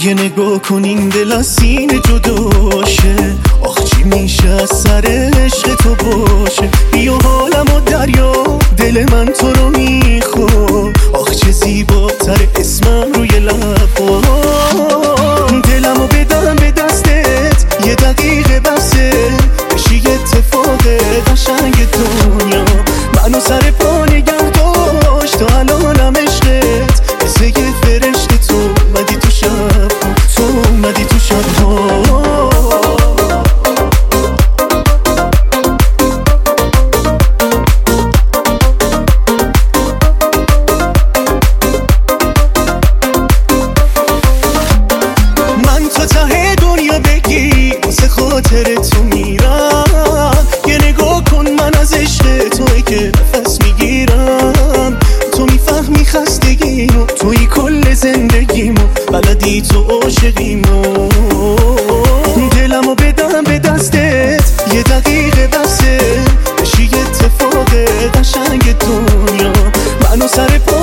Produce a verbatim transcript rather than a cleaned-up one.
یه نگاه کن این دل از سینه جداشه، آخ چی میشه از سر عشق تو باشه. بیا حالم و دریا، دل من تو رو میخواد، آخ چه زیباتر اسمم روی لبا. دلمو بدم به دستت، یه دقیقه بسه بشی اتفاق قشنگ دنیا. منو سر پا نگه داشت تا الانم عشقت، مثل یه فرشته تو اومدی تو شب، تو اومدی تو شب ها. خاطر تو میرم، یه نگاه کن من از عشق توی که نفس میگیرم. تو میفهمی خستگیمو، توی کل زندگیمو، بلدی تو عاشقیمو. دلمو بدم به دستت، یه دقیقه بسه بشی اتفاق قشنگ دنیا. منو سر پا